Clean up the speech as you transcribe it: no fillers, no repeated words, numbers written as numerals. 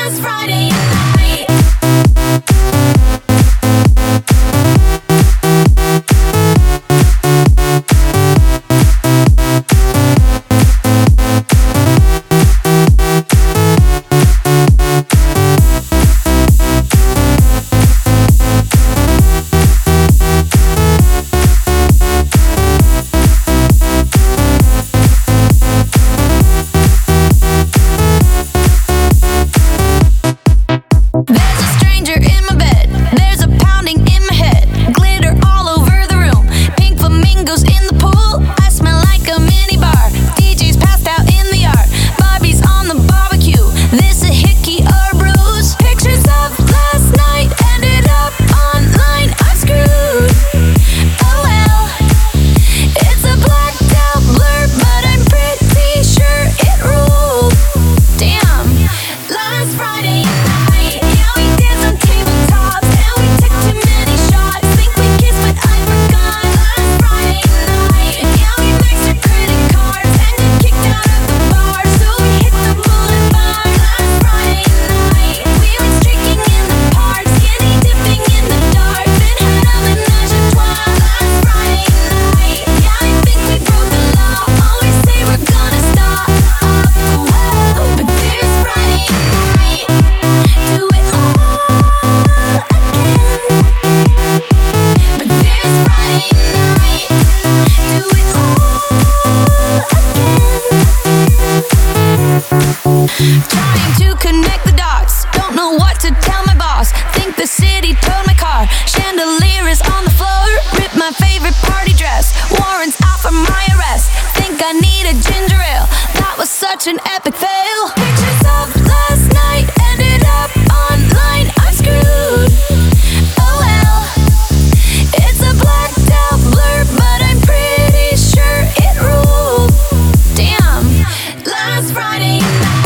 last Friday night. Trying to connect the dots, don't know what to tell my boss. Think the city towed my car, chandelier is on the floor. Ripped my favorite party dress, warrants out for my arrest. Think I need a ginger ale, that was such an epic fail. Pictures of last night ended up online, I'm screwed. Oh well, it's a blacked out blur, but I'm pretty sure it ruled. Damn, last Friday night.